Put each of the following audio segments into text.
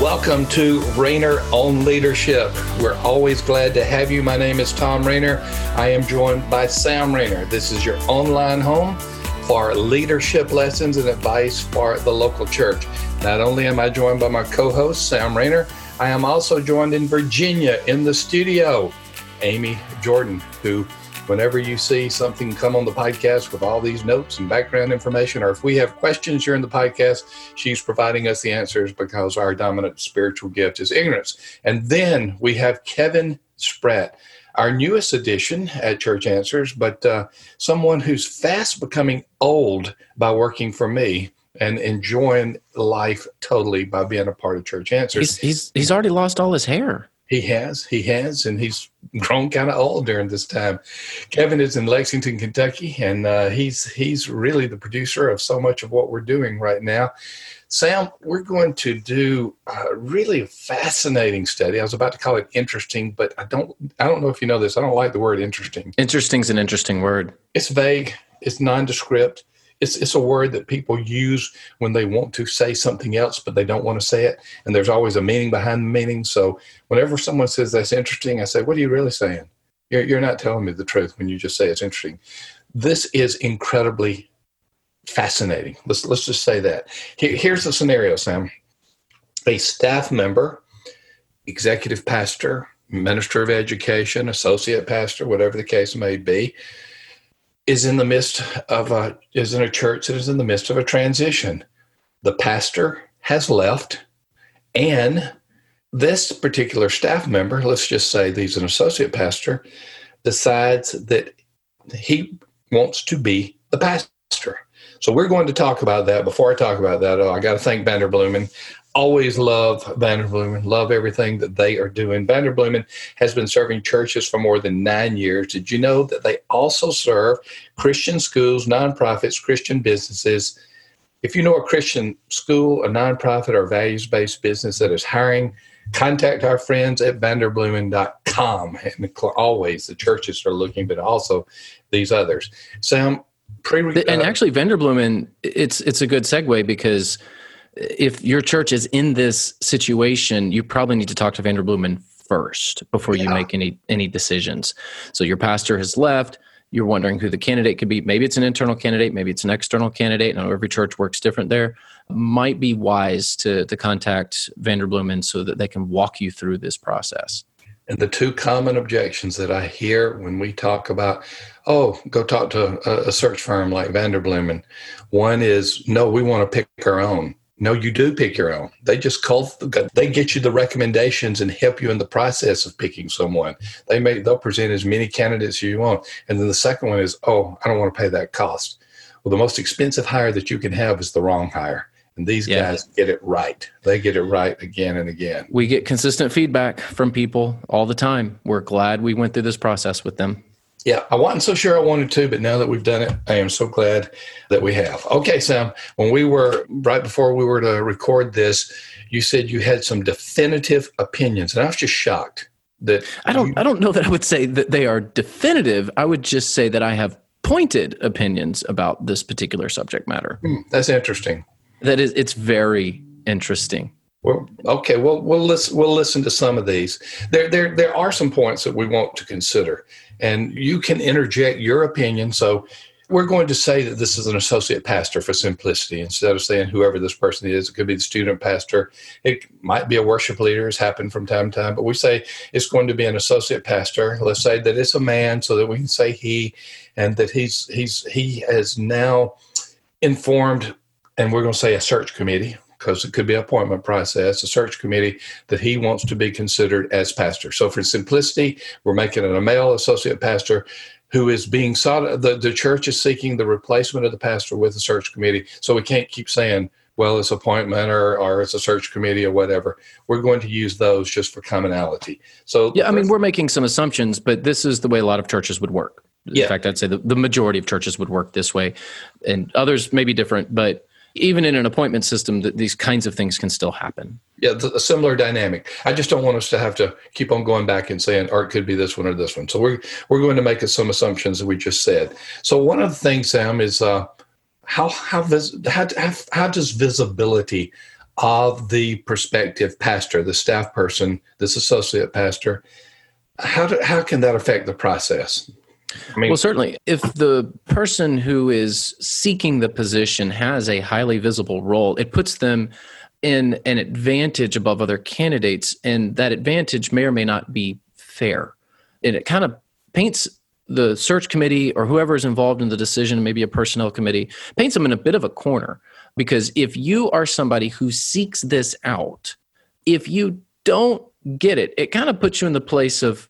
Welcome to Rainer on Leadership. We're always glad to have you. My name is Tom Rainer. I am joined by Sam Rainer. This is your online home for leadership lessons and advice for the local church. Not only am I joined by my co-host, Sam Rainer, I am also joined in Virginia in the studio, Amy Jordan, who whenever you see something come on the podcast with all these notes and background information, or if we have questions during the podcast, she's providing us the answers because our dominant spiritual gift is ignorance. And then we have Kevin Spratt, our newest addition at Church Answers, but someone who's fast becoming old by working for me and enjoying life totally by being a part of Church Answers. He's already lost all his hair. He has, and he's grown kind of old during this time. Kevin is in Lexington, Kentucky, and he's really the producer of so much of what we're doing right now. Sam, we're going to do a really fascinating study. I was about to call it interesting, but I don't know if you know this. I don't like the word interesting. Interesting's an interesting word. It's vague. It's nondescript. It's a word that people use when they want to say something else, but they don't want to say it. And there's always a meaning behind the meaning. So whenever someone says that's interesting, I say, what are you really saying? You're not telling me the truth when you just say it's interesting. This is incredibly fascinating. Let's just say that. Here's the scenario, Sam. A staff member, executive pastor, minister of education, associate pastor, whatever the case may be, is in a church that is in the midst of a transition. The pastor has left, and this particular staff member, let's just say he's an associate pastor, decides that he wants to be the pastor. So we're going to talk about that. Before I talk about that, I got to thank Vanderbloemen. Always love Vanderbloemen, love everything that they are doing. Vanderbloemen has been serving churches for more than 9 years. Did you know that they also serve Christian schools, nonprofits, Christian businesses? If you know a Christian school, a nonprofit, or values-based business that is hiring, contact our friends at vanderbloemen.com. And always the churches are looking, but also these others. Sam, and actually Vanderbloemen, it's a good segue because if your church is in this situation, you probably need to talk to Vanderbloemen first before you make any decisions. So your pastor has left. You're wondering who the candidate could be. Maybe it's an internal candidate. Maybe it's an external candidate. I know every church works different there. Might be wise to contact Vanderbloemen so that they can walk you through this process. And the two common objections that I hear when we talk about, go talk to a search firm like Vanderbloemen. One is, no, we want to pick our own. No, you do pick your own. They just they get you the recommendations and help you in the process of picking someone. They'll present as many candidates as you want. And then the second one is, I don't want to pay that cost. Well, the most expensive hire that you can have is the wrong hire. And these guys get it right. They get it right again and again. We get consistent feedback from people all the time. We're glad we went through this process with them. Yeah, I wasn't so sure I wanted to, but now that we've done it, I am so glad that we have. Okay, Sam, right before we were to record this, you said you had some definitive opinions, and I was just shocked that I don't know that I would say that they are definitive. I would just say that I have pointed opinions about this particular subject matter. That's interesting. It's very interesting. Well, okay. Well, we'll listen to some of these. There are some points that we want to consider, and you can interject your opinion. So we're going to say that this is an associate pastor for simplicity instead of saying whoever this person is. It could be the student pastor. It might be a worship leader. It's happened from time to time, but we say it's going to be an associate pastor. Let's say that it's a man, so that we can say he, and that he has now informed. And we're going to say a search committee, because it could be an appointment process, a search committee that he wants to be considered as pastor. So for simplicity, we're making it a male associate pastor who is being sought. The church is seeking the replacement of the pastor with a search committee. So we can't keep saying, well, it's appointment or it's a search committee or whatever. We're going to use those just for commonality. So we're making some assumptions, but this is the way a lot of churches would work. In fact, I'd say the majority of churches would work this way, and others may be different, but even in an appointment system, these kinds of things can still happen. Yeah, a similar dynamic. I just don't want us to have to keep on going back and saying, or it could be this one or this one. So we're going to make some assumptions that we just said. So one of the things, Sam, is how does visibility of the prospective pastor, the staff person, this associate pastor, how can that affect the process? I mean, Well, certainly, if the person who is seeking the position has a highly visible role, it puts them in an advantage above other candidates, and that advantage may or may not be fair. And it kind of paints the search committee or whoever is involved in the decision, maybe a personnel committee, paints them in a bit of a corner. Because if you are somebody who seeks this out, if you don't get it, it kind of puts you in the place of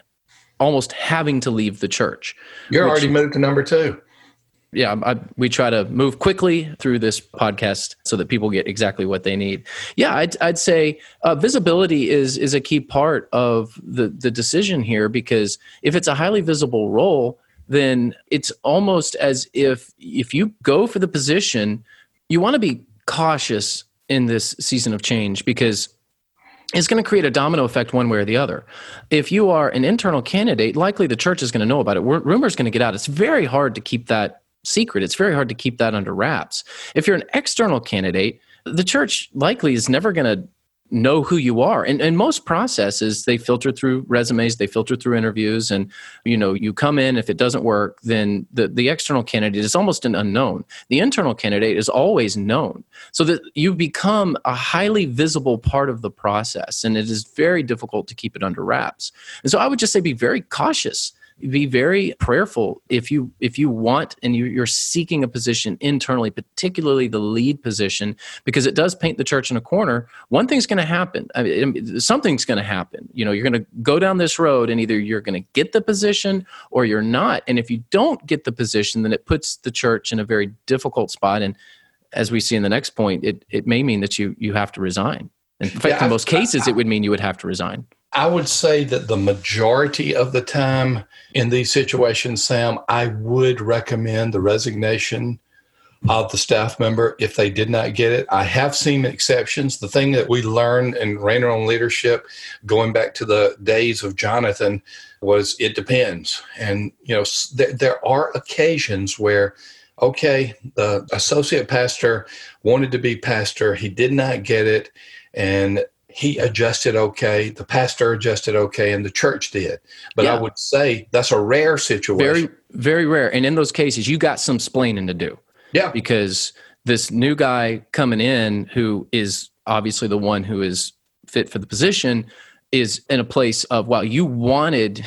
almost having to leave the church. You're already moved to number 2. Yeah, we try to move quickly through this podcast so that people get exactly what they need. Yeah, I'd say visibility is a key part of the decision here, because if it's a highly visible role, then it's almost as if you go for the position, you want to be cautious in this season of change, because it's going to create a domino effect one way or the other. If you are an internal candidate, likely the church is going to know about it. Rumors going to get out. It's very hard to keep that secret. It's very hard to keep that under wraps. If you're an external candidate, the church likely is never going to know who you are. And most processes, they filter through resumes, they filter through interviews, and you come in. If it doesn't work, then the external candidate is almost an unknown. The internal candidate is always known, so that you become a highly visible part of the process, and it is very difficult to keep it under wraps. And so I would just say be very cautious. Be very prayerful if you want and you're seeking a position internally, particularly the lead position, because it does paint the church in a corner. One thing's going to happen. I mean, something's going to happen. You're going to go down this road, and either you're going to get the position or you're not. And if you don't get the position, then it puts the church in a very difficult spot. And as we see in the next point, it may mean that you have to resign. In fact, in most cases, it would mean you would have to resign. I would say that the majority of the time in these situations, Sam, I would recommend the resignation of the staff member if they did not get it. I have seen exceptions. The thing that we learned in Rainer on Leadership, going back to the days of Jonathan, was it depends. And, there are occasions where, okay, the associate pastor wanted to be pastor. He did not get it. And he adjusted okay, the pastor adjusted okay, and the church did. But yeah. I would say that's a rare situation. Very, very rare. And in those cases, you got some splaining to do. Yeah. Because this new guy coming in, who is obviously the one who is fit for the position, is in a place of, well, you wanted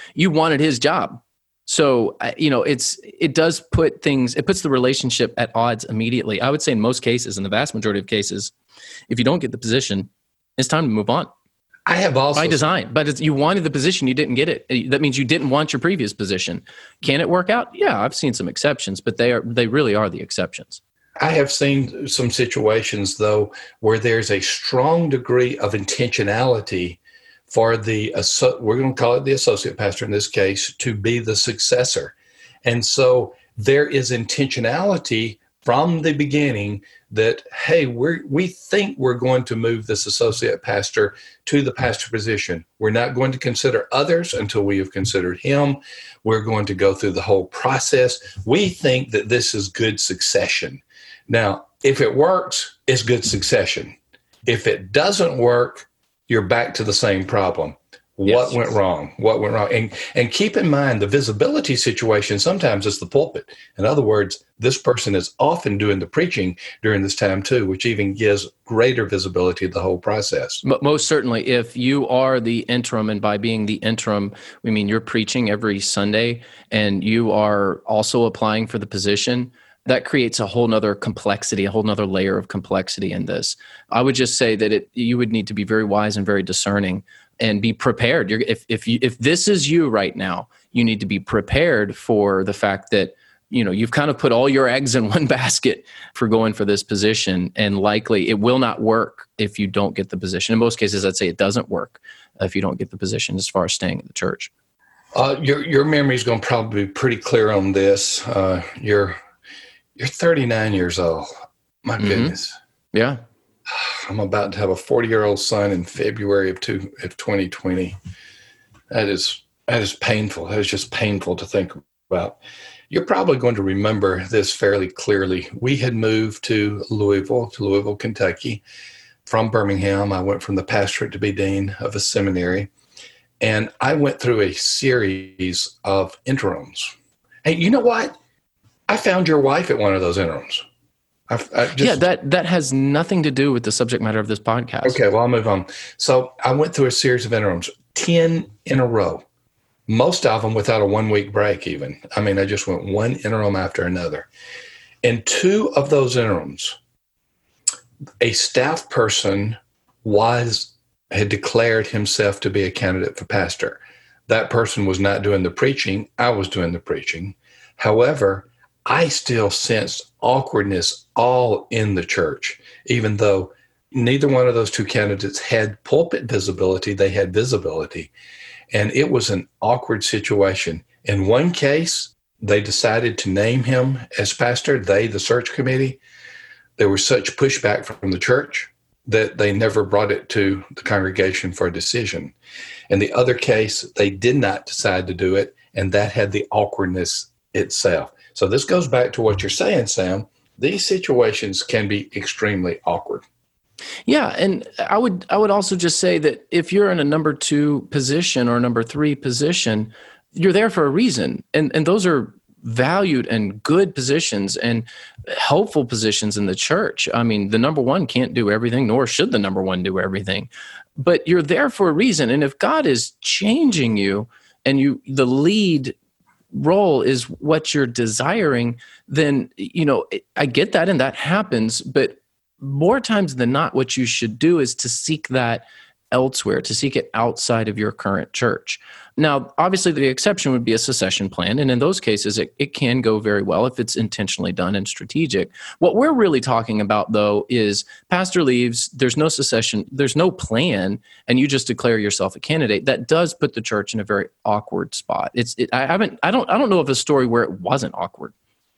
his job. So, it does put it puts the relationship at odds immediately. I would say in most cases, in the vast majority of cases, if you don't get the position, it's time to move on. I have also by design, but you wanted the position, you didn't get it. That means you didn't want your previous position. Can it work out? Yeah, I've seen some exceptions, but they really are the exceptions. I have seen some situations though where there's a strong degree of intentionality for we're going to call it the associate pastor in this case, to be the successor, and so there is intentionality from the beginning that, hey, we think we're going to move this associate pastor to the pastor position. We're not going to consider others until we have considered him. We're going to go through the whole process. We think that this is good succession. Now, if it works, it's good succession. If it doesn't work, you're back to the same problem. What went wrong? And keep in mind, the visibility situation sometimes is the pulpit. In other words, this person is often doing the preaching during this time too, which even gives greater visibility to the whole process. But most certainly, if you are the interim, and by being the interim, we mean you're preaching every Sunday and you are also applying for the position, that creates a whole nother complexity, a whole nother layer of complexity in this. I would just say that you would need to be very wise and very discerning and be prepared. If this is you right now, you need to be prepared for the fact that you've kind of put all your eggs in one basket for going for this position, and likely it will not work if you don't get the position. In most cases, I'd say it doesn't work if you don't get the position as far as staying at the church. Your memory is going to probably be pretty clear on this. You're 39 years old. My goodness. Yeah. I'm about to have a 40-year-old son in February of 2020. That is painful. That is just painful to think about. You're probably going to remember this fairly clearly. We had moved to Louisville, Kentucky from Birmingham. I went from the pastorate to be dean of a seminary. And I went through a series of interims. Hey, you know what? I found your wife at one of those interims. That has nothing to do with the subject matter of this podcast. Okay, well, I'll move on. So I went through a series of interims, 10 in a row, most of them without a 1 week break even. I mean, I just went one interim after another. In 2 of those interims, a staff person had declared himself to be a candidate for pastor. That person was not doing the preaching. I was doing the preaching. However, I still sensed awkwardness all in the church, even though neither one of those 2 candidates had pulpit visibility. They had visibility. And it was an awkward situation. In one case, they decided to name him as pastor, the search committee. There was such pushback from the church that they never brought it to the congregation for a decision. In the other case, they did not decide to do it, and that had the awkwardness itself. So this goes back to what you're saying, Sam. These situations can be extremely awkward. Yeah, and I would also just say that if you're in a number 2 position or number 3 position, you're there for a reason. And those are valued and good positions and helpful positions in the church. I mean, the number 1 can't do everything, nor should the number 1 do everything. But you're there for a reason. And if God is changing you and the lead role is what you're desiring, then, I get that and that happens. But more times than not, what you should do is to seek that elsewhere, to seek it outside of your current church. Now, obviously, the exception would be a secession plan. And in those cases, it can go very well if it's intentionally done and strategic. What we're really talking about, though, is pastor leaves, there's no secession, there's no plan, and you just declare yourself a candidate. That does put the church in a very awkward spot. I don't know of a story where it wasn't awkward.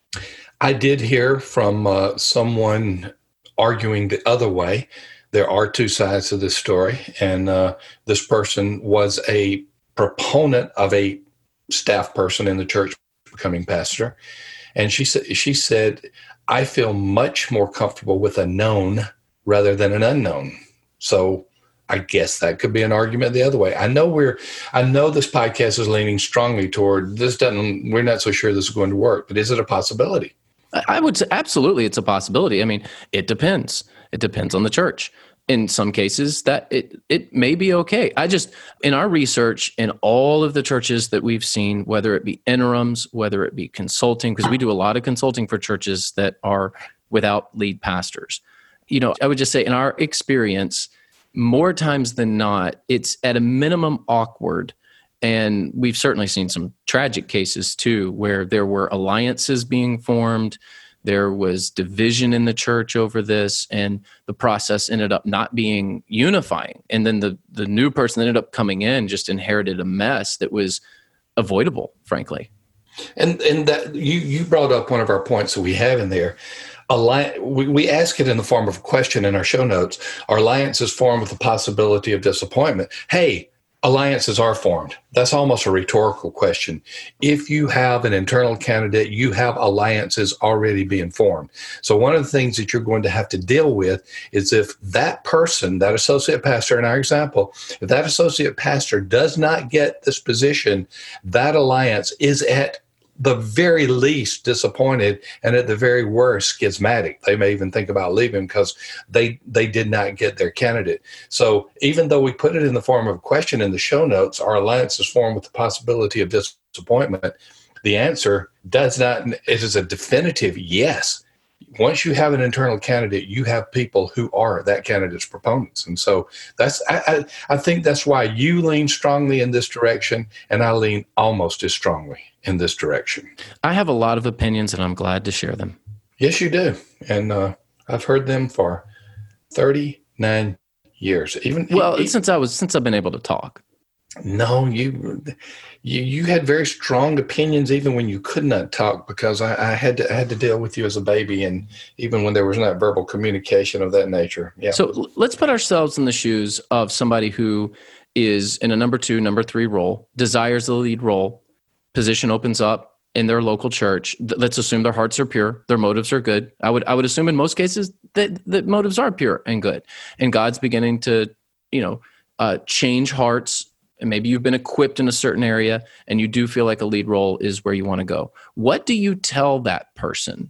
I did hear from someone arguing the other way. There are 2 sides to this story, and this person was a proponent of a staff person in the church becoming pastor. And she said, I feel much more comfortable with a known rather than an unknown. So I guess that could be an argument the other way. I know this podcast is leaning strongly toward we're not so sure this is going to work, but is it a possibility? I would say absolutely it's a possibility. I mean, it depends. It depends on the church. In some cases, that it may be okay. In our research, in all of the churches that we've seen, whether it be interims, whether it be consulting, because we do a lot of consulting for churches that are without lead pastors. I would just say in our experience, more times than not, it's at a minimum awkward. And we've certainly seen some tragic cases too, where there were alliances being formed. There was division in the church over this, and the process ended up not being unifying. And then the new person that ended up coming in just inherited a mess that was avoidable, frankly. And that you brought up one of our points that we have in there. We ask it in the form of a question in our show notes. Are alliances formed with the possibility of disappointment? Hey, alliances are formed. That's almost a rhetorical question. If you have an internal candidate, you have alliances already being formed. So one of the things that you're going to have to deal with is if that person, that associate pastor in our example, if that associate pastor does not get this position, that alliance is at the very least disappointed, and at the very worst schismatic. They may even think about leaving because they did not get their candidate. So even though we put it in the form of a question in the show notes, our alliance is formed with the possibility of disappointment. The answer it is a definitive yes. Once you have an internal candidate, you have people who are that candidate's proponents. And so I think that's why you lean strongly in this direction, and I lean almost as strongly in this direction. I have a lot of opinions, and I'm glad to share them. Yes, you do. And I've heard them for 39 years. Since I've been able to talk. No, you had very strong opinions even when you could not talk, because I had to deal with you as a baby, and even when there was not verbal communication of that nature. Yeah. So let's put ourselves in the shoes of somebody who is in a number 2, number 3 role, desires the lead role, position opens up, in their local church. Let's assume their hearts are pure, their motives are good. I would assume in most cases that motives are pure and good, and God's beginning to change hearts. And maybe you've been equipped in a certain area, and you do feel like a lead role is where you want to go. What do you tell that person?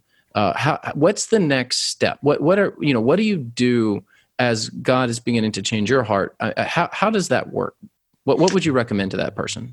What's the next step? What do you do as God is beginning to change your heart? How does that work? What would you recommend to that person?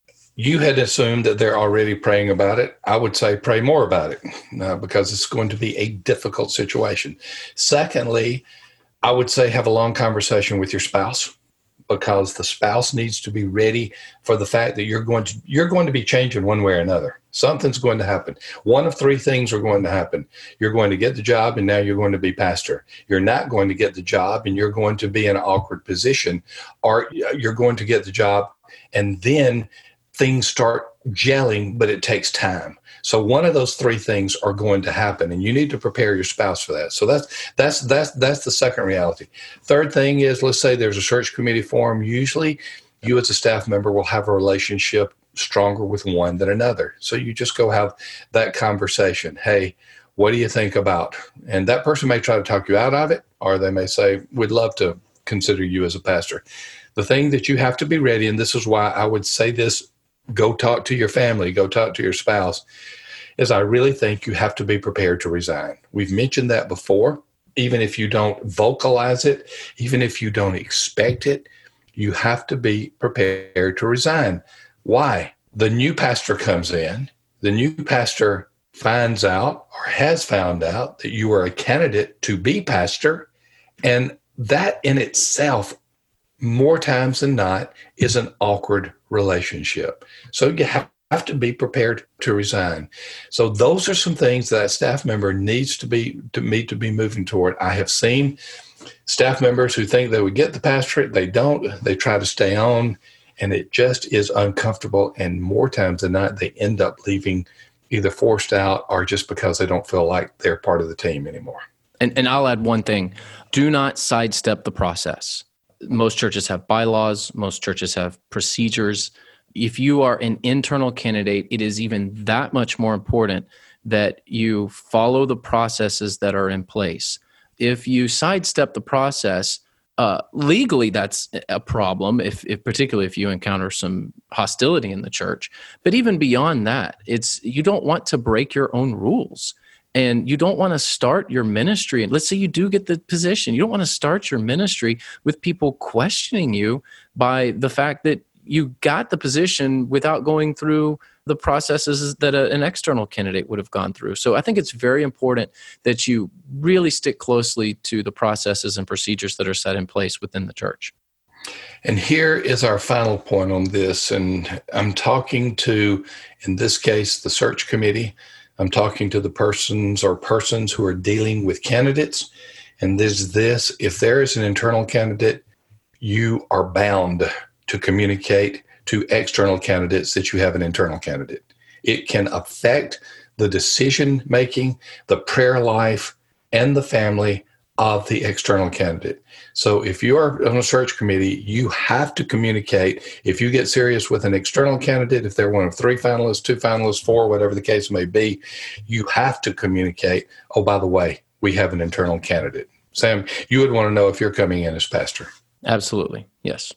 You had assumed that they're already praying about it. I would say pray more about it because it's going to be a difficult situation. Secondly, I would say have a long conversation with your spouse, because the spouse needs to be ready for the fact that you're going to be changing one way or another. Something's going to happen. One of three things are going to happen. You're going to get the job, and now you're going to be pastor. You're not going to get the job, and you're going to be in an awkward position, or you're going to get the job, and then things start gelling, but it takes time. So one of those three things are going to happen, and you need to prepare your spouse for that. So that's the second reality. Third thing is, let's say there's a search committee forum. Usually you as a staff member will have a relationship stronger with one than another. So you just go have that conversation. Hey, what do you think about? And that person may try to talk you out of it, or they may say, we'd love to consider you as a pastor. The thing that you have to be ready, and this is why I would say this, go talk to your family, go talk to your spouse, is I really think you have to be prepared to resign. We've mentioned that before. Even if you don't vocalize it, even if you don't expect it, you have to be prepared to resign. Why? The new pastor comes in, the new pastor finds out or has found out that you are a candidate to be pastor, and that in itself, more times than not, is an awkward relationship. So you have to be prepared to resign. So those are some things that staff member needs to be moving toward. I have seen staff members who think they would get the pastorate. They don't. They try to stay on, and it just is uncomfortable. And more times than not, they end up leaving either forced out or just because they don't feel like they're part of the team anymore. And I'll add one thing. Do not sidestep the process. Most churches have bylaws. Most churches have procedures. If you are an internal candidate, it is even that much more important that you follow the processes that are in place. If you sidestep the process, legally that's a problem, if particularly if you encounter some hostility in the church. But even beyond that, you don't want to break your own rules. And you don't want to start your ministry. And let's say you do get the position. You don't want to start your ministry with people questioning you by the fact that you got the position without going through the processes that an external candidate would have gone through. So I think it's very important that you really stick closely to the processes and procedures that are set in place within the church. And here is our final point on this. And I'm talking to, in this case, the search committee. I'm talking to the persons who are dealing with candidates. And there's this, if there is an internal candidate, you are bound to communicate to external candidates that you have an internal candidate. It can affect the decision-making, the prayer life, and the family of the external candidate. So if you are on a search committee, you have to communicate. If you get serious with an external candidate, if they're one of 3 finalists, 2 finalists, 4, whatever the case may be, you have to communicate, oh, by the way, we have an internal candidate. Sam, you would want to know if you're coming in as pastor. Absolutely, yes.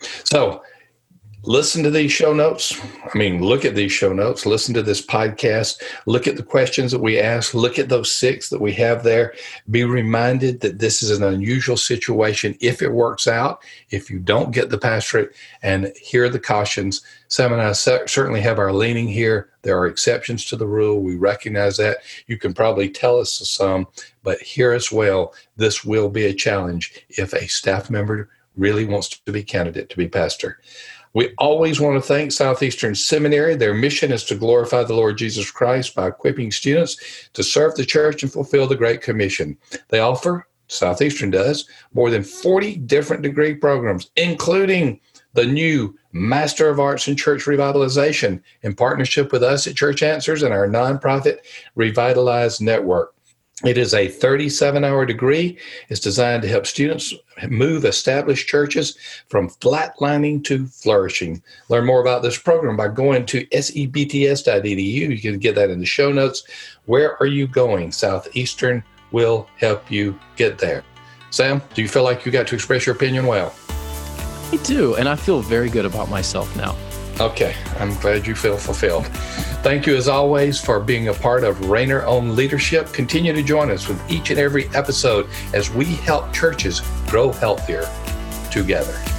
So listen to these show notes. Look at these show notes. Listen to this podcast. Look at the questions that we ask. Look at those 6 that we have there. Be reminded that this is an unusual situation if it works out, if you don't get the pastorate, and here are the cautions. Sam and I certainly have our leaning here. There are exceptions to the rule. We recognize that. You can probably tell us some, but here as well, this will be a challenge if a staff member really wants to be candidate to be pastor. We always want to thank Southeastern Seminary. Their mission is to glorify the Lord Jesus Christ by equipping students to serve the church and fulfill the Great Commission. They offer, Southeastern does, more than 40 different degree programs, including the new Master of Arts in Church Revitalization in partnership with us at Church Answers and our nonprofit Revitalize Network. It is a 37-hour degree. It's designed to help students move established churches from flatlining to flourishing. Learn more about this program by going to sebts.edu. You can get that in the show notes. Where are you going? Southeastern will help you get there. Sam, do you feel like you got to express your opinion well? I do, and I feel very good about myself now. Okay, I'm glad you feel fulfilled. Thank you, as always, for being a part of Rainer on Leadership. Continue to join us with each and every episode as we help churches grow healthier together.